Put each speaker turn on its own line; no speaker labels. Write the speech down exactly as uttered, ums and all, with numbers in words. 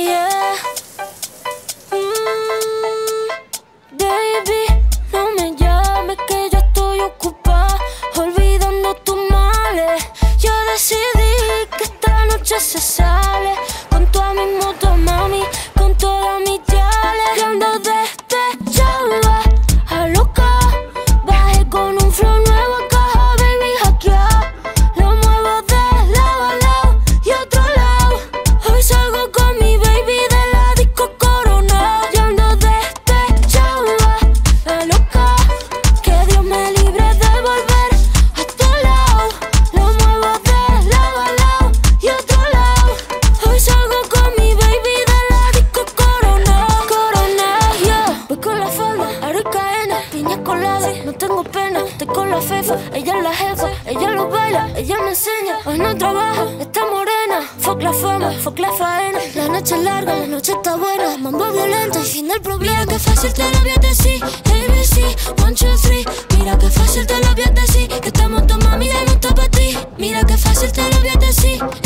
yeah. Mm, baby, no me llames que yo estoy ocupada, olvidando tus males. Yo decidí que esta noche se sale con toda mi moto, mami, con toda mi chale. Yo ando despechada, a loca, bajé con un flow nuevo a caja, baby, hackeado. Lo muevo de lado a lado y otro lado. Hoy salgo con mi baby de la disco Corona. Yo ando despechada, a loca, que Dios me libre de volver a tu lado. Lo muevo de lado a lado y otro lado. Hoy salgo con mi baby de la disco Corona. Corona, yeah. Voy con la falda, aro y cadena, piña colada, no tengo pena. Estoy con la fefa, ella es la jefa, ella lo baila, ella me enseña. Hoy no trabaja, está morena. Fuck la fama, fuck la faena. La noche es larga, la noche está buena. Mambo violento y fin del problema. Mira que fácil te lo voy a decir, A B C, one, two, three. Mira que fácil te lo voy a decir, que esta moto, mami, ya no está pa' ti. Mira que fácil te lo voy a decir,